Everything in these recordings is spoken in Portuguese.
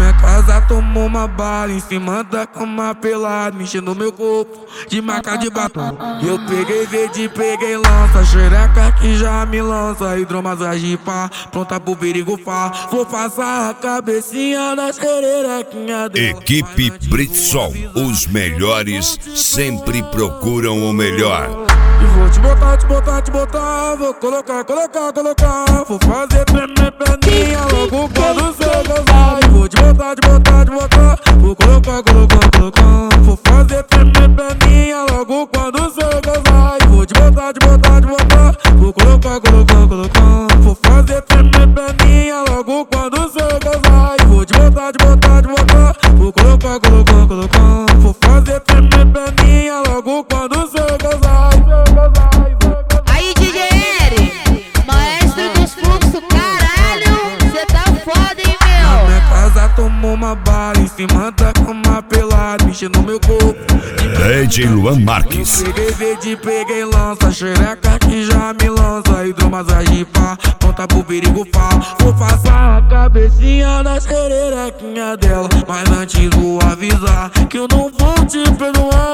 minha casa tomou uma bala, em cima da cama pelado, mexendo meu corpo de marca de batom. Eu peguei verde, peguei lança, xereca que já me lança, hidromassagem pá, pronta pro perigo pá. Vou passar a cabecinha na xererequinha dela. Equipe Britsol, os melhores sempre procuram o melhor. E vou te botar, vou colocar. Vou fazer tremer perninha logo quando cê gozar. E vou te botar, vou colocar. Vou fazer tremer perninha logo quando cê gozar. E vou te botar, vou colocar. Vou fazer tremer perninha logo quando cê gozar. E vou te botar, vou colocar. Vou fazer tremer perninha logo quando cê gozar. Aí, DJ Eri, maestro dos fluxos, caralho, cê tá foda, hein, Na minha meu? casa tomou uma bala, em cima da cama pelado, mexendo meu corpo. DJ Luan Marques. Peguei verde, peguei lança, xereca que já me lança, hidromassagem pá, pronta pro perigo pá. Vou passar a cabecinha na xererequinha dela, mas antes vou avisar que eu não vou te perdoar.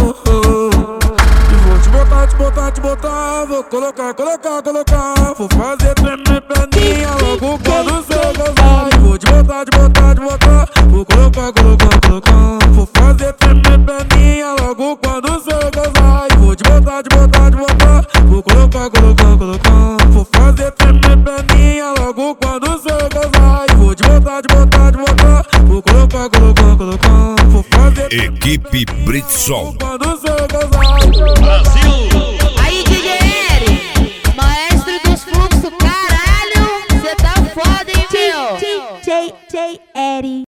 E vou te botar, vou colocar. Vou fazer tremer perninha logo quando cê gozar. E vou te botar, vou colocar. Vou fazer tremer perninha logo quando cê gozar. E vou te botar, vou colocar. Vou fazer tremer perninha logo quando cê gozar. E vou te botar, vou colocar. Vou fazer Equipe Britsol. quando cê gozar. Aí, DJ Eri, maestro dos fluxos, caralho, cê tá foda, hein, meu? DJ Eri.